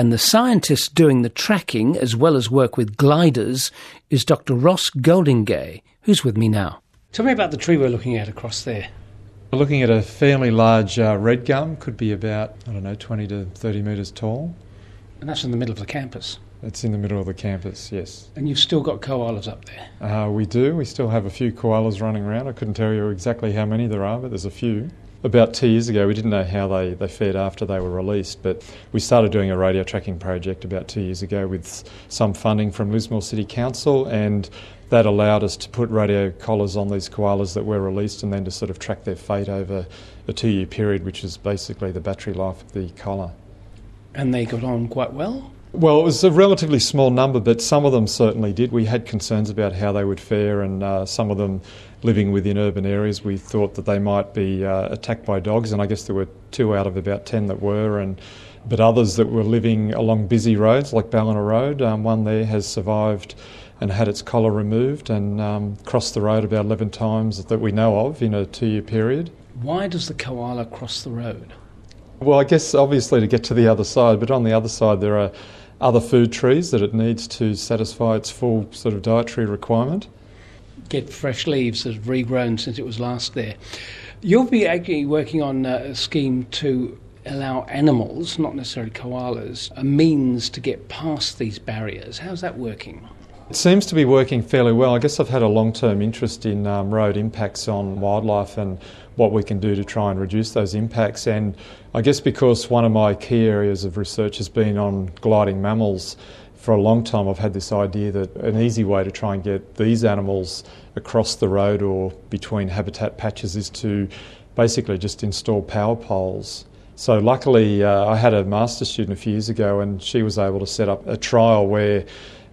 And the scientist doing the tracking, as well as work with gliders, is Dr. Ross Goldingay, who's with me now. Tell me about the tree we're looking at across there. We're looking at a fairly large red gum, could be about, 20 to 30 metres tall. And that's in the middle of the campus? It's in the middle of the campus, yes. And you've still got koalas up there? We do. We still have a few koalas running around. I couldn't tell you exactly how many there are, but there's a few. About 2 years ago, we didn't know how they fared after they were released, but we started doing a radio tracking project about 2 years ago with some funding from Lismore City Council, and that allowed us to put radio collars on these koalas that were released and then to sort of track their fate over a 2-year period, which is basically the battery life of the collar. And they got on quite well? Well, it was a relatively small number, but some of them certainly did. We had concerns about how they would fare, and some of them living within urban areas, we thought that they might be attacked by dogs, and I guess there were 2 out of about 10 that were, but others that were living along busy roads like Ballina Road. One there has survived and had its collar removed and crossed the road about 11 times that we know of in a 2-year period. Why does the koala cross the road? Well, I guess obviously to get to the other side, but on the other side there are other food trees that it needs to satisfy its full sort of dietary requirement. Get fresh leaves that have regrown since it was last there. You'll be actually working on a scheme to allow animals, not necessarily koalas, a means to get past these barriers. How's that working? It seems to be working fairly well. I guess I've had a long-term interest in road impacts on wildlife and what we can do to try and reduce those impacts. And I guess because one of my key areas of research has been on gliding mammals, for a long time I've had this idea that an easy way to try and get these animals across the road or between habitat patches is to basically just install power poles. So luckily I had a master's student a few years ago, and she was able to set up a trial where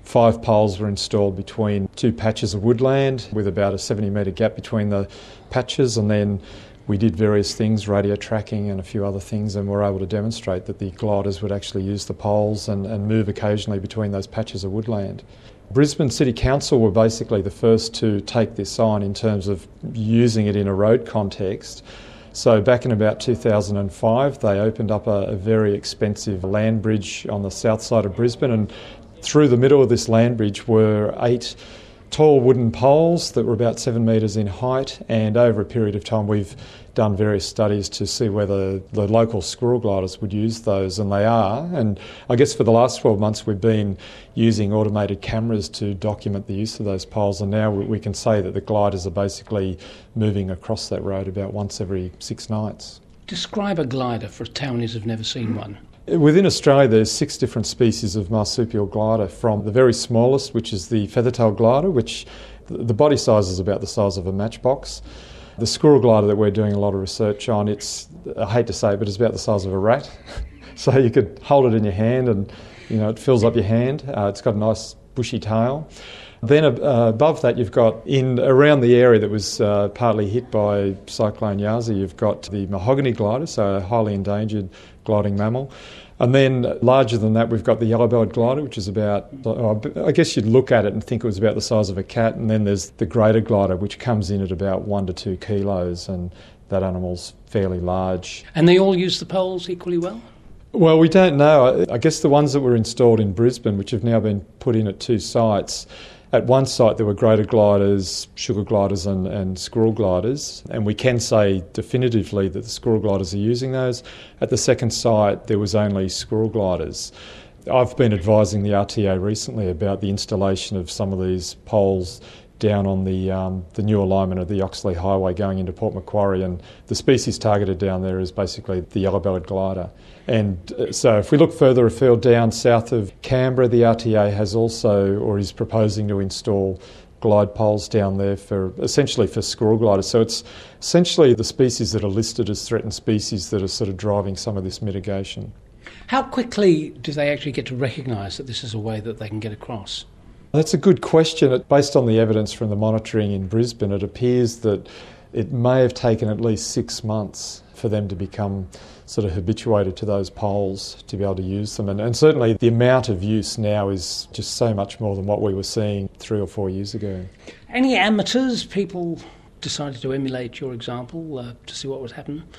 5 poles were installed between 2 patches of woodland with about a 70-metre gap between the patches, and then we did various things, radio tracking and a few other things, and were able to demonstrate that the gliders would actually use the poles and move occasionally between those patches of woodland. Brisbane City Council were basically the first to take this on in terms of using it in a road context. So back in about 2005, they opened up a very expensive land bridge on the south side of Brisbane, and through the middle of this land bridge were 8 tall wooden poles that were about 7 metres in height, and over a period of time we've done various studies to see whether the local squirrel gliders would use those, and they are. And I guess for the last 12 months we've been using automated cameras to document the use of those poles, and now we can say that the gliders are basically moving across that road about once every 6 nights. Describe a glider for townies who've never seen one. Within Australia there's 6 different species of marsupial glider, from the very smallest, which is the feathertail glider, which the body size is about the size of a matchbox. The squirrel glider that we're doing a lot of research on, I hate to say it, but it's about the size of a rat. So you could hold it in your hand and it fills up your hand. It's got a nice bushy tail. Then above that you've got, around the area that was partly hit by Cyclone Yasi, you've got the mahogany glider, so a highly endangered gliding mammal. And then larger than that we've got the yellow-bellied glider, which is about, I guess you'd look at it and think it was about the size of a cat. And then there's the greater glider, which comes in at about 1 to 2 kilos, and that animal's fairly large. And they all use the poles equally well? Well, we don't know. I guess the ones that were installed in Brisbane, which have now been put in at 2 sites, at one site there were greater gliders, sugar gliders and squirrel gliders, and we can say definitively that the squirrel gliders are using those. At the second site there was only squirrel gliders. I've been advising the RTA recently about the installation of some of these poles down on the new alignment of the Oxley Highway going into Port Macquarie, and the species targeted down there is basically the yellow-bellied glider. And so if we look further afield down south of Canberra, the RTA has also, or is proposing to install glide poles down there essentially for squirrel gliders. So it's essentially the species that are listed as threatened species that are sort of driving some of this mitigation. How quickly do they actually get to recognise that this is a way that they can get across? That's a good question. Based on the evidence from the monitoring in Brisbane, it appears that it may have taken at least 6 months for them to become sort of habituated to those poles to be able to use them. And certainly the amount of use now is just so much more than what we were seeing 3 or 4 years ago. Any amateurs, people decided to emulate your example to see what would happen?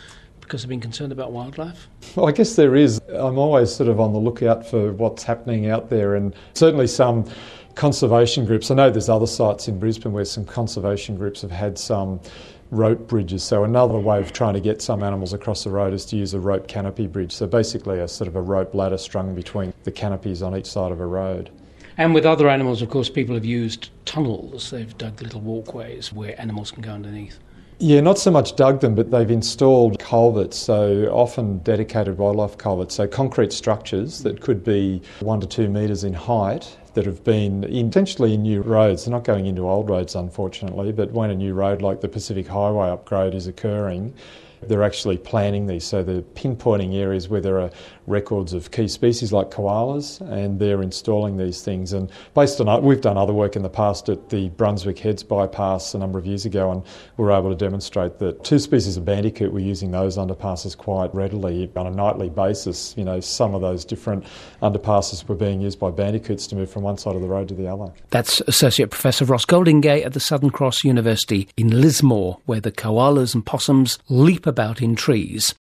because they've been concerned about wildlife? Well, I guess there is. I'm always sort of on the lookout for what's happening out there, and certainly some conservation groups. I know there's other sites in Brisbane where some conservation groups have had some rope bridges. So another way of trying to get some animals across the road is to use a rope canopy bridge. So basically a sort of a rope ladder strung between the canopies on each side of a road. And with other animals, of course, people have used tunnels. They've dug little walkways where animals can go underneath. Yeah, not so much dug them, but they've installed culverts, so often dedicated wildlife culverts, so concrete structures that could be 1 to 2 metres in height that have been potentially in new roads. They're not going into old roads, unfortunately, but when a new road like the Pacific Highway upgrade is occurring, they're actually planning these, so they're pinpointing areas where there are records of key species like koalas, and they're installing these things. And based on, we've done other work in the past at the Brunswick Heads bypass a number of years ago, and we were able to demonstrate that 2 species of bandicoot were using those underpasses quite readily on a nightly basis. You know, some of those different underpasses were being used by bandicoots to move from one side of the road to the other. That's Associate Professor Ross Goldingay at the Southern Cross University in Lismore, where the koalas and possums leap about in trees.